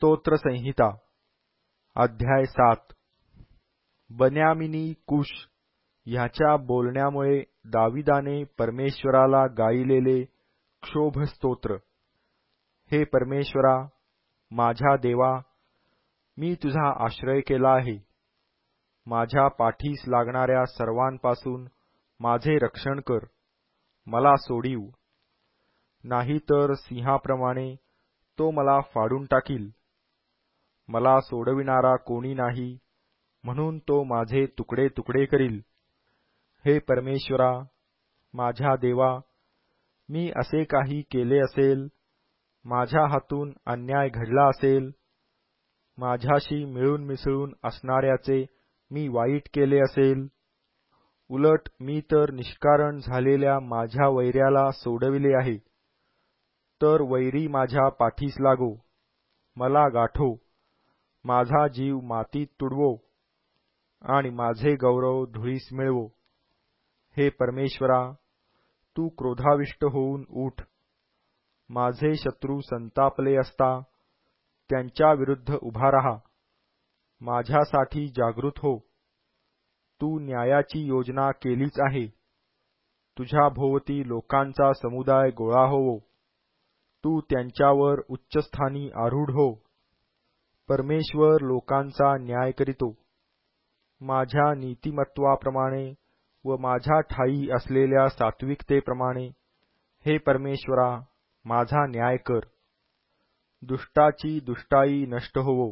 स्तोत्र संहिता अध्याय 7 बन्यामिनी कुश ह्याच्या बोलण्यामुळे दाविदाने परमेश्वराला गायलेले क्षोभ स्तोत्र। हे परमेश्वरा, माझ्या देवा, मी तुझा आश्रय केला आहे। माझ्या पाठीस लागणाऱ्या सर्वांपासून माझे रक्षण कर, मला सोडीव। नाही तर सिंहाप्रमाणे तो मला फाडून टाकील। मला सोडविणारा कोणी नाही, म्हणून तो माझे तुकडे तुकडे करील। हे परमेश्वरा, माझ्या देवा, मी असे काही केले असेल, माझ्या हातून अन्याय घडला असेल, माझ्याशी मिळून मिसळून असणाऱ्याचे मी वाईट केले असेल, उलट मी तर निष्कारण झालेल्या माझ्या वैऱ्याला सोडविले आहे, तर वैरी माझ्या पाठीस लागो, मला गाठो, माझा जीव मातीत तुडवो आणि माझे गौरव धुळीस मिळवो। हे परमेश्वरा, तू क्रोधाविष्ट होऊन उठ। माझे शत्रू संतापले असता त्यांच्या विरुद्ध उभा रहा, माझ्यासाठी जागृत हो। तू न्यायाची योजना केलीच आहे, तुझ्या भोवती लोकांचा समुदाय गोळा होवो। तू त्यांच्यावर उच्चस्थानी आरूढ हो। परमेश्वर लोकांचा न्याय करीतो, माझ्या नीतिमत्वाप्रमाणे व माझ्या ठायी असलेल्या सात्विकतेप्रमाणे। हे परमेश्वरा, माझा न्याय कर। दुष्टाची दुष्टाई नष्ट होवो,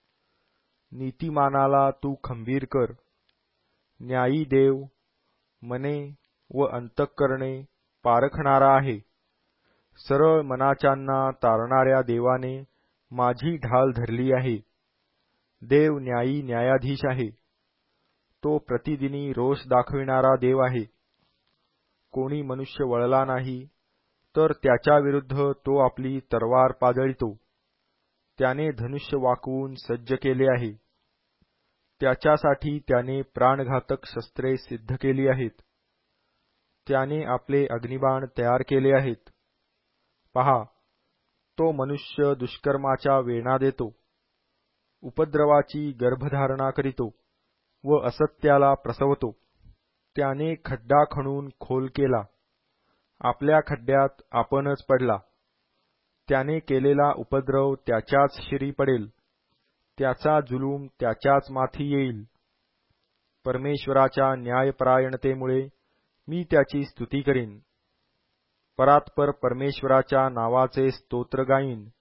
नीतिमानाला तू खंबीर कर। न्यायी देव मने व अंतःकरणे पारखणारा आहे। सरळ मनाच्यांना तारणाऱ्या देवाने माझी ढाल धरली आहे। देव न्यायी न्यायाधीश आहे, तो प्रतिदिनी रोष दाखविणारा देव आहे। कोणी मनुष्य वळला नाही तर त्याच्या विरुद्ध तो आपली तरवार पाजळितो। त्याने धनुष्य वाकवून सज्ज केले आहे, त्याच्यासाठी त्याने प्राणघातक शस्त्रे सिद्ध केली आहेत। त्याने आपले अग्निबाण तयार केले आहेत। पहा, तो मनुष्य दुष्कर्माच्या वेणा देतो, उपद्रवाची गर्भधारणा करीतो व असत्याला प्रसवतो। त्याने खड्डा खणून खोल केला, आपल्या खड्ड्यात आपणच पडला। त्याने केलेला उपद्रव त्याच्याच शिरी पडेल, त्याचा जुलूम त्याच्याच माथी येईल। परमेश्वराच्या न्यायपरायणतेमुळे मी त्याची स्तुती करीन, परात्पर परमेश्वराच्या नावाचे स्तोत्र गाईन।